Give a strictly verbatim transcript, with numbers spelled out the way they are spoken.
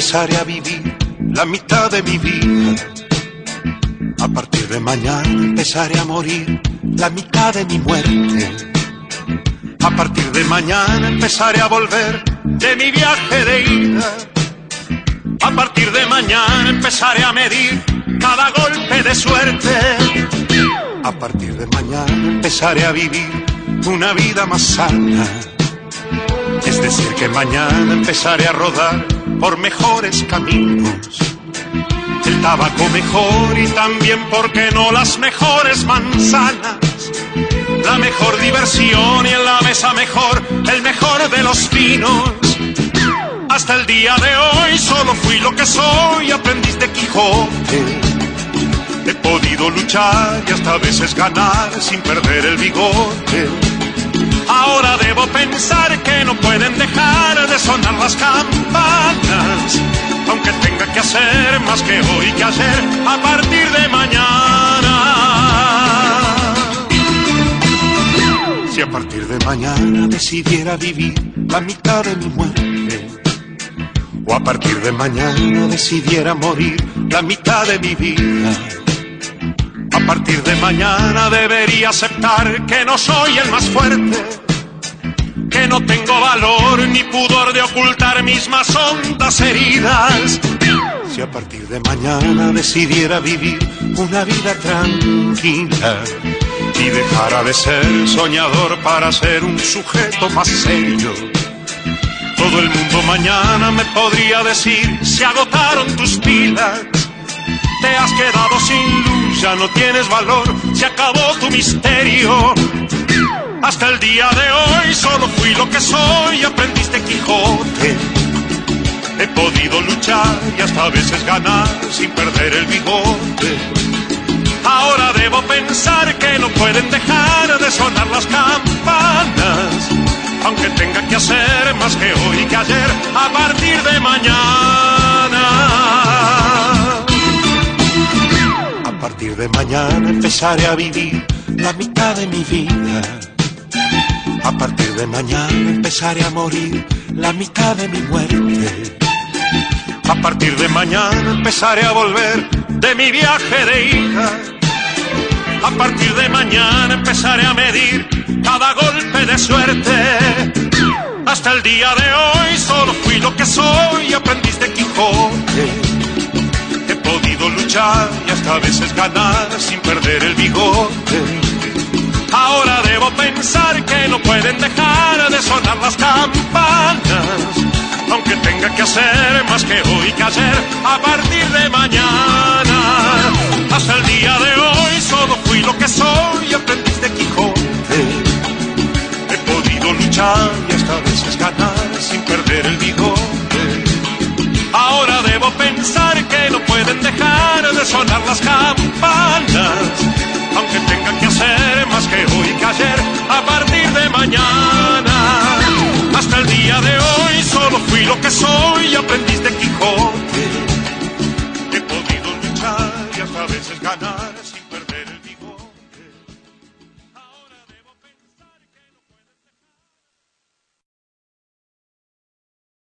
empezaré a vivir la mitad de mi vida. A partir de mañana empezaré a morir la mitad de mi muerte. A partir de mañana empezaré a volver de mi viaje de ida. A partir de mañana empezaré a medir cada golpe de suerte. A partir de mañana empezaré a vivir una vida más sana. Es decir que mañana empezaré a rodar por mejores caminos. El tabaco mejor y también, ¿por qué no?, las mejores manzanas. La mejor diversión y en la mesa mejor, el mejor de los vinos. Hasta el día de hoy solo fui lo que soy, aprendiz de Quijote. He podido luchar y hasta a veces ganar sin perder el bigote. Ahora debo pensar que no pueden dejar de sonar las campanas, aunque tenga que hacer más que hoy que ayer, a partir de mañana. Si a partir de mañana decidiera vivir la mitad de mi muerte, o a partir de mañana decidiera morir la mitad de mi vida, a partir de mañana debería aceptar que no soy el más fuerte, que no tengo valor ni pudor de ocultar mis más hondas heridas. Si a partir de mañana decidiera vivir una vida tranquila y dejara de ser soñador para ser un sujeto más serio, todo el mundo mañana me podría decir: se agotaron tus pilas, te has quedado sin luz, ya no tienes valor, se acabó tu misterio. Hasta el día de hoy solo fui lo que soy, aprendiz de Quijote. He podido luchar y hasta a veces ganar sin perder el bigote. Ahora debo pensar que no pueden dejar de sonar las campanas, aunque tenga que hacer más que hoy y que ayer, a partir de mañana. A partir de mañana empezaré a vivir la mitad de mi vida. A partir de mañana empezaré a morir la mitad de mi muerte. A partir de mañana empezaré a volver de mi viaje de ida. A partir de mañana empezaré a medir cada golpe de suerte. Hasta el día de hoy solo fui lo que soy, aprendiz de Quijote. He podido luchar y hasta a veces ganar sin perder el bigote. Ahora debo pensar que no pueden dejar de sonar las campanas, aunque tenga que hacer más que hoy que ayer, a partir de mañana. Hasta el día de hoy solo fui lo que soy, aprendiz de Quijote. He podido luchar y hasta a veces ganar sin perder el bigote. Ahora debo pensar que no pueden dejar de sonar las campanas, aunque tenga que hacer más que hoy que ayer, a partir de mañana. Hasta el día de hoy solo fui lo que soy,